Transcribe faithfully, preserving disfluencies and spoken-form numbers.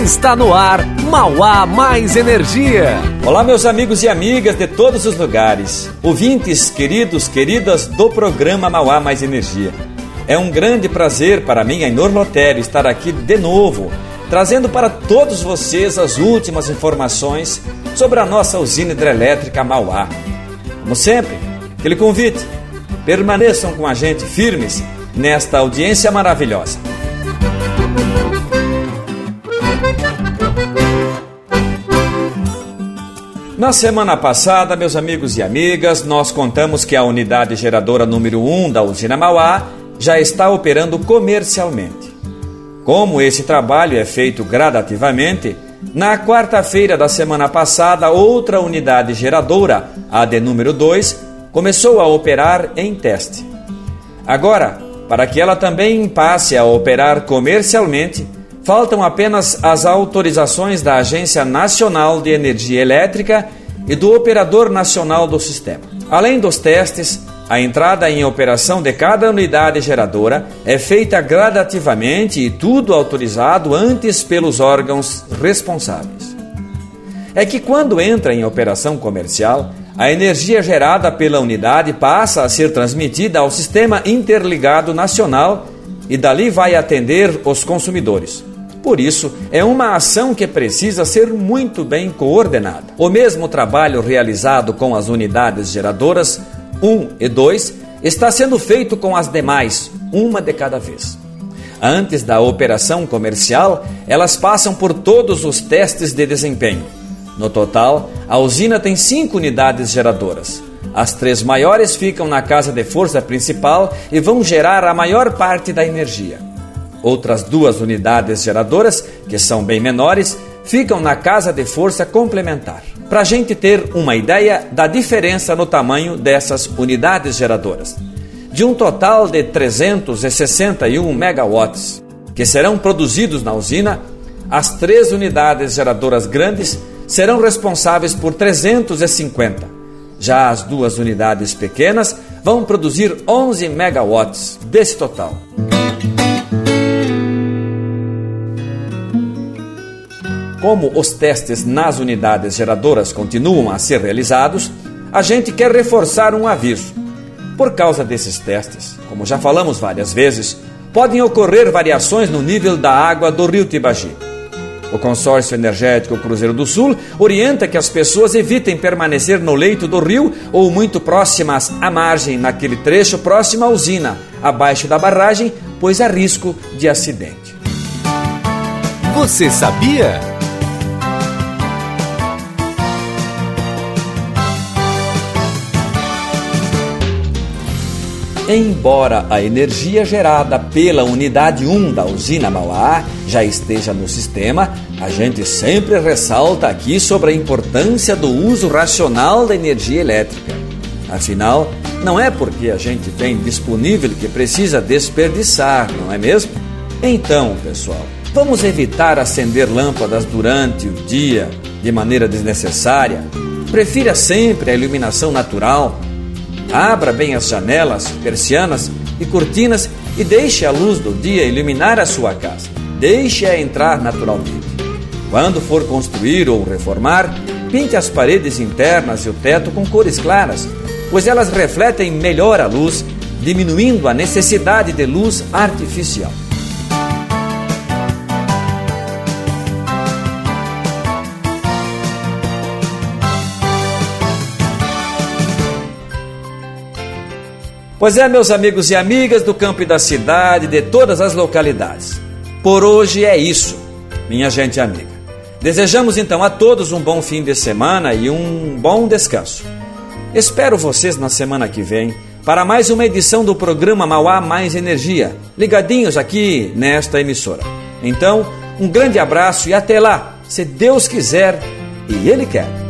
Está no ar, Mauá Mais Energia. Olá, meus amigos e amigas de todos os lugares, ouvintes queridos, queridas do programa Mauá Mais Energia. É um grande prazer para mim, Ainor Lotério, estar aqui de novo, trazendo para todos vocês as últimas informações sobre a nossa usina hidrelétrica Mauá. Como sempre, aquele convite, permaneçam com a gente firmes nesta audiência maravilhosa. Na semana passada, meus amigos e amigas, nós contamos que a unidade geradora número um da usina Mauá já está operando comercialmente. Como esse trabalho é feito gradativamente, na quarta-feira da semana passada, outra unidade geradora, a de número dois, começou a operar em teste. Agora, para que ela também passe a operar comercialmente, faltam apenas as autorizações da Agência Nacional de Energia Elétrica e do Operador Nacional do Sistema. Além dos testes, a entrada em operação de cada unidade geradora é feita gradativamente e tudo autorizado antes pelos órgãos responsáveis. É que quando entra em operação comercial, a energia gerada pela unidade passa a ser transmitida ao Sistema Interligado Nacional e dali vai atender os consumidores. Por isso, é uma ação que precisa ser muito bem coordenada. O mesmo trabalho realizado com as unidades geradoras um e dois está sendo feito com as demais, uma de cada vez. Antes da operação comercial, elas passam por todos os testes de desempenho. No total, a usina tem cinco unidades geradoras. As três maiores ficam na casa de força principal e vão gerar a maior parte da energia. Outras duas unidades geradoras, que são bem menores, ficam na casa de força complementar. Para a gente ter uma ideia da diferença no tamanho dessas unidades geradoras. De um total de trezentos e sessenta e um megawatts que serão produzidos na usina, as três unidades geradoras grandes serão responsáveis por trezentos e cinquenta. Já as duas unidades pequenas vão produzir onze megawatts desse total. Como os testes nas unidades geradoras continuam a ser realizados, a gente quer reforçar um aviso. Por causa desses testes, como já falamos várias vezes, podem ocorrer variações no nível da água do rio Tibagi. O Consórcio Energético Cruzeiro do Sul orienta que as pessoas evitem permanecer no leito do rio ou muito próximas à margem, naquele trecho próximo à usina, abaixo da barragem, pois há risco de acidente. Você sabia? Embora a energia gerada pela unidade um da usina Mauá já esteja no sistema, a gente sempre ressalta aqui sobre a importância do uso racional da energia elétrica. Afinal, não é porque a gente tem disponível que precisa desperdiçar, não é mesmo? Então, pessoal, vamos evitar acender lâmpadas durante o dia de maneira desnecessária. Prefira sempre a iluminação natural. Abra bem as janelas, persianas e cortinas e deixe a luz do dia iluminar a sua casa. Deixe-a entrar naturalmente. Quando for construir ou reformar, pinte as paredes internas e o teto com cores claras, pois elas refletem melhor a luz, diminuindo a necessidade de luz artificial. Pois é, meus amigos e amigas do campo e da cidade, de todas as localidades. Por hoje é isso, minha gente amiga. Desejamos então a todos um bom fim de semana e um bom descanso. Espero vocês na semana que vem para mais uma edição do programa Mauá Mais Energia, ligadinhos aqui nesta emissora. Então, um grande abraço e até lá, se Deus quiser e Ele quer.